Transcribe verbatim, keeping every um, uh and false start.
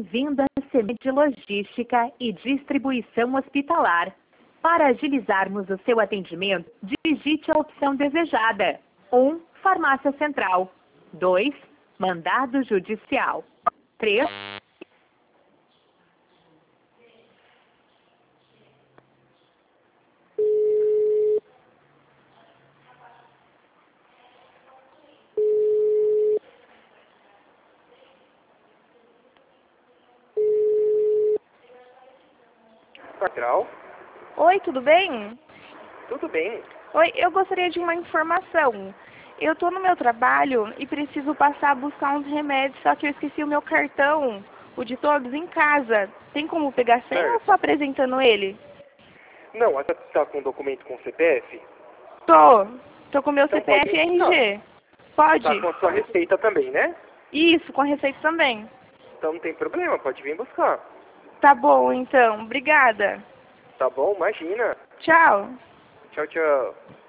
Bem-vindo à Semente de Logística e Distribuição Hospitalar. Para agilizarmos o seu atendimento, digite a opção desejada. um. Farmácia Central. dois. Mandado Judicial. três. Central. Oi, tudo bem? Tudo bem. Oi, eu gostaria de uma informação. Eu estou no meu trabalho e preciso passar a buscar uns remédios, só que eu esqueci o meu cartão, o de todos, em casa. Tem como pegar sem ou só apresentando ele? Não, você está com o documento com C P F? Tô. Tô com meu Então C P F pode- e R G. Pode? Está com a sua receita também, né? Isso, com a receita também. Então não tem problema, pode vir buscar. Tá bom, então. Obrigada. Tá bom? Imagina. Tchau. Tchau, tchau.